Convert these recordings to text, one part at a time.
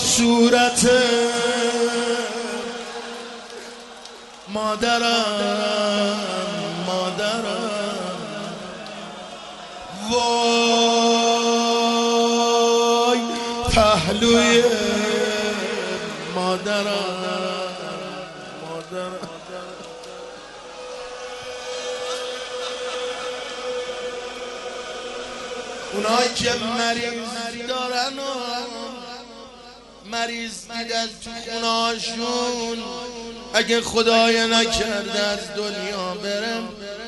صورت مادرم وای پهلوی مادرم اونایی که مریض دارن و مریض دیدن تو خونهاشون اگه خدای نکرده از دنیا برم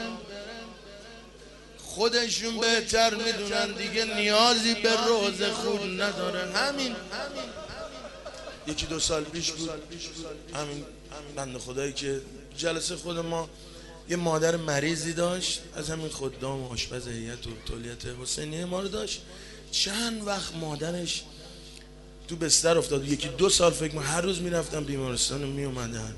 خودشون بهتر میدونن دیگه نیازی به روز خون ندارن. همین یکی دو سال پیش بود همین بنده خدایی که جلسه خود ما یه مادر مریضی داشت، از همین خدام و آشپز هیئت و تولیت حسینیه ما رو داشت. چند وقت مادرش تو بستر افتاد، یکی دو سال فکر من هر روز میرفتم بیمارستان و میومدن،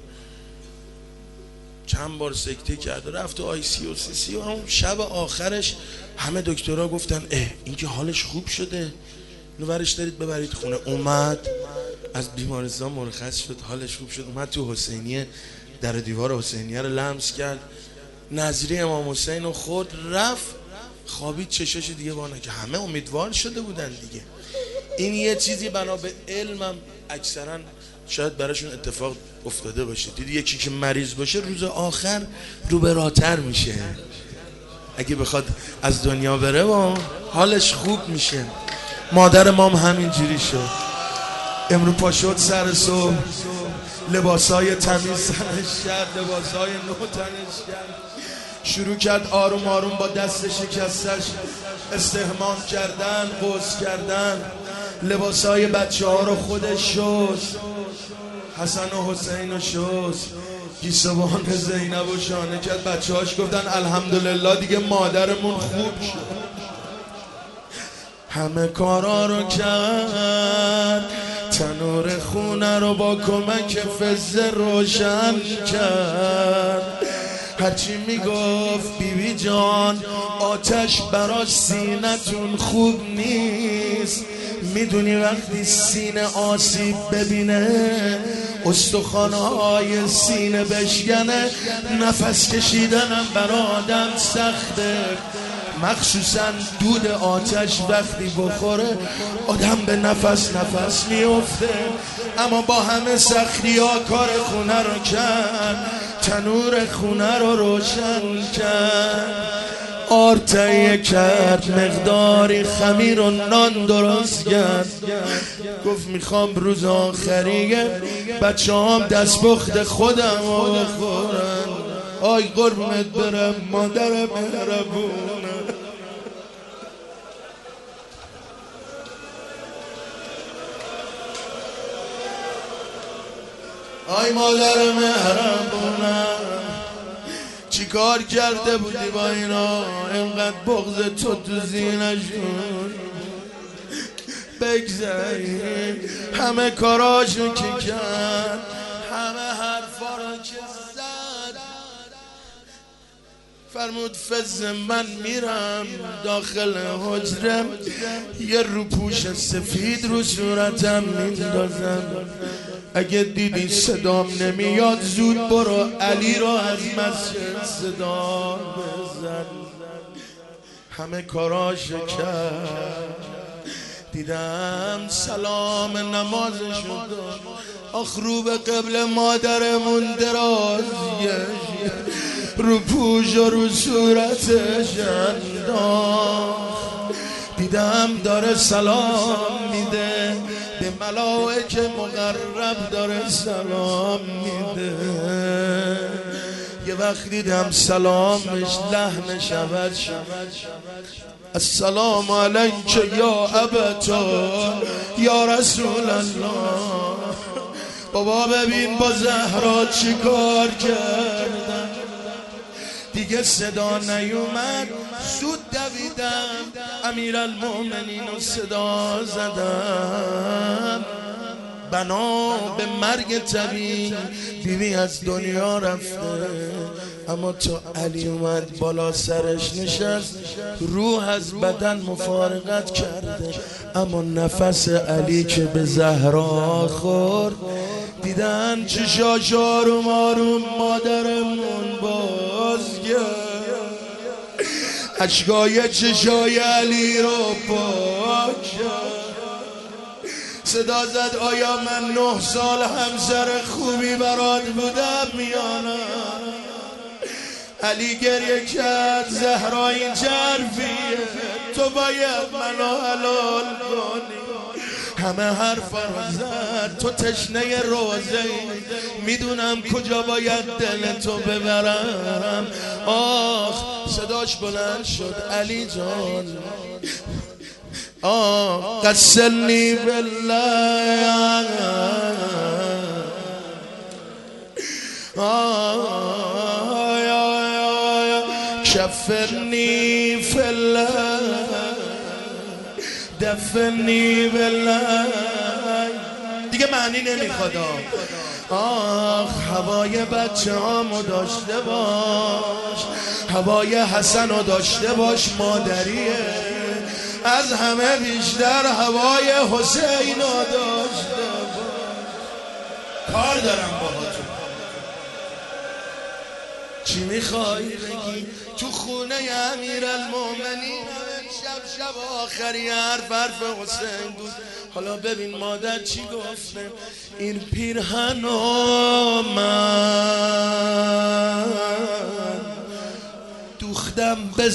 چند بار سکته کرد و رفت تو ICU و CCU. همون شب آخرش همه دکترها گفتن این که حالش خوب شده اینو ورش دارید ببرید خونه. اومد از بیمارستان مرخص شد، حالش خوب شد، اومد تو حسینیه، در دیوار حسینیه رو لمس کرد، نظری امام حسین رو خورد، رفت خوابید، چشاش دیگه بانه که همه امیدوار شده بودن دیگه. این یه چیزی بنا به علمم اکثرا شاید براشون اتفاق افتاده باشه. دیدی یکی که مریض باشه روز آخر رو به راتر میشه، اگه بخواد از دنیا بره و حالش خوب میشه. مادر مام همین جوری شد. امرو پا شد سر صبح، لباسای تمیز سرش کرد، لباسای نو تنش کرد، شروع کرد آروم آروم با دست شکستش استحمام کردن، غسل کردن، لباسای بچه ها رو خودش شست، حسن و حسین رو شست، گیسوان زینب و شانه کرد. بچه هاش گفتن الحمدلله دیگه مادرمون خوب شد. همه کارا رو کرد، تنور خونه رو با کمک فزه روشن کرد. هرچی میگفت بیبی جان آتش براش سینتون خوب نیست، میدونی وقتی سینه آسیب ببینه استخوان‌های سینه بشکنه، نفس کشیدنم برا آدم سخته، مخصوصا دود آتش وقتی بخوره آدم به نفس میفته. اما با همه سختی ها کار خونه رو کرد، تنور خونه رو روشن کرد، آرد تهیه کرد، مقداری خمیر و نان درست کرد. گفت میخوام روز آخریه بچه هم دستپخت خودم رو بخورن. آی قربونت برم مادر مهربونه. آی مادر مهربونه، چی کار کرده بودی با اینا اینقدر بغض تو زینشون بگذاری؟ همه کاراشو که کرد، همه حرفا رو که زد، فرمود فز من میرم داخل حجرم یه روپوش سفید رو صورتم میندازم، اگه دیدی صدام نمیاد زود برو علی رو از مسجد صدا بزن. همه کاراشو کرد، دیدم سلام نمازشو داد، آخ رو به قبل مادرمون درازیه، رو پوش و رو صورتش انداخت، دیدم داره سلام میده به ملائکه مقرب، داره سلام میده. یه وقت دیدم سلامش لحنش عوض شد، السلام علیک یا ابتا یا رسول الله. بابا ببین با زهرا چی کار کردم، دیگه صدا نیومد، زود دویدم امیرالمومنین رو صدا زدم. بنا به مرگ طبیعی بیبی از دنیا رفته، اما تا علی اومد بالا سرش نشست روح از بدن مفارقت کرده، اما نفس علی که به زهرا خورد دیدن چشاش آروم آروم مادرمون باز کرد، اشکای چشای علی رو پاک کرد، صدا زد آیا من 9 سال همسر خوبی برات بودم یا نه؟ علی گریه کرد زهرا این جرفیه، تو باید منو حلال کنی. همه حرفا رو زد تو تشنه روزه، میدونم کجا باید دل تو ببرم. آخ صداش بلند شد علی جان، قسلنی بالله، شفرنی فی الله، دفنی بالله. دیگه معنی نمیخواد. آخ هوای بچه هامو داشته باش، هوای حسنو داشته باش، مادریه. از همه بیشتر هوای حسینو داشته باش. کار دارم باهاتون. چی میخوای بگی؟ تو خونه امیرالمومنین شب آخری حرف حسین بود. حالا ببین مادر چی گفته، این پیرهنو من دوختم به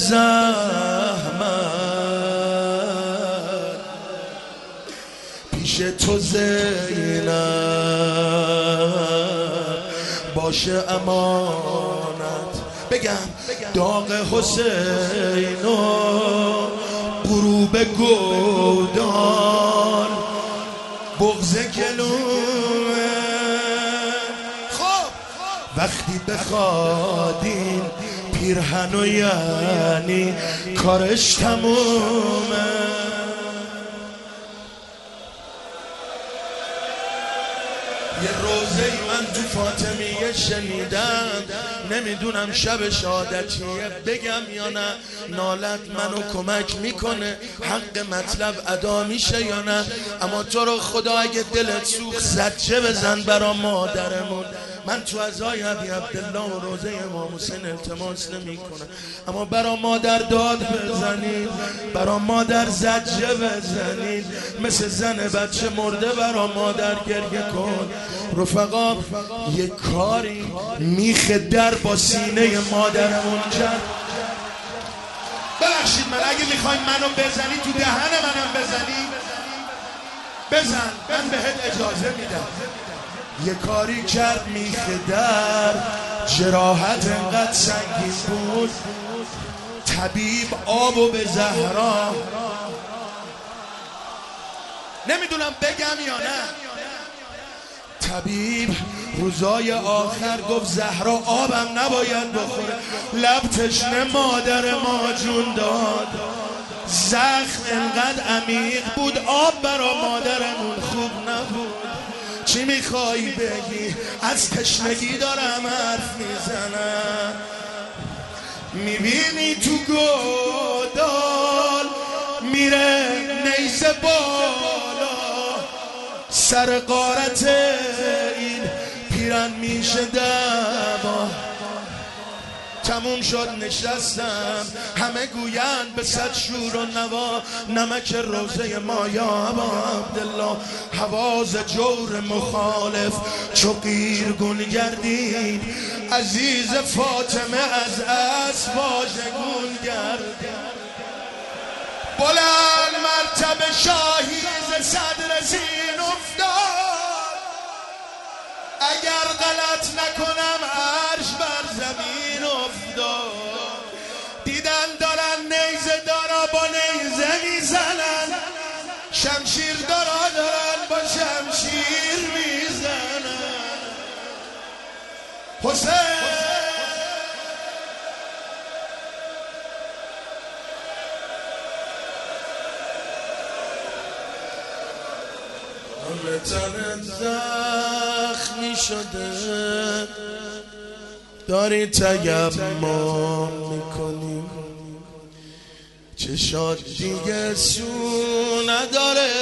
زحمت پیش تو زینب باشه امانت. بگم داغ حسینو غروب گودان بغض گلومه. خب وقتی بخوادین پیرهنو یعنی کارش تمومه. یه روزه من تو فاطمیه شنیدم، نمیدونم شب شهادتیه بگم یا نه، نالت منو کمک میکنه، حق مطلب ادا میشه یا نه. اما تو رو خدا اگه دلت سوخت زجه بزن برا مادرمون. من تو عزای ابی عبدالله و روزه امام حسین التماس نمی کنم، اما برا مادر داد بزنید، برا مادر زجه بزنید، مثل زن بچه مرده برا مادر گریه کن. رفقا یه کاری میخ در با سینه مادرمون کرد. ببخشید من اگه میخوای منو بزنی تو دهن منم بزنی بزن، من بهت اجازه میدم. یه کاری کرد میخ در، جراحت انقدر سنگین بود طبیب آبو به زهرا، نمیدونم بگم یا نه، طبیب روزای آخر گفت زهرا آبم نباید بخوره، لب تشنه مادر ما جون داد، زخم انقدر عمیق بود آب برا مادرمون خوب نبود. چی میخوای بگی؟ از تشنگی دارم حرف میزنم. میبینی تو گودال میره نیزه بالا، سر غارت این پیرن میشه دبا. تموم شد نشستم، همه گوین به صد شور و نوا، نمک روزه ما یا ابا عبدالله. حواز جور مخالف چو قیرگون گردید، عزیز فاطمه از اسب واژگون گردید. بلند مرتبه شاهی ز صدر زین افتاد، اگر غلط نکنم عرش بر زمین افتاد. دیدن دارن نیزه دارا با نیزه میزنن، شمشیر دارا دارن با شمشیر میزنن. حسین تنت زخمی شده، داری تیمم میکنی، چشات دیگه سو نداره،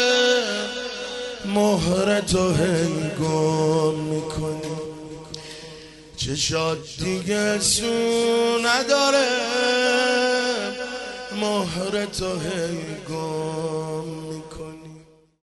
مهر تو هی گم میکنی، چشات دیگه سو نداره، مهر تو هی گم میکنی.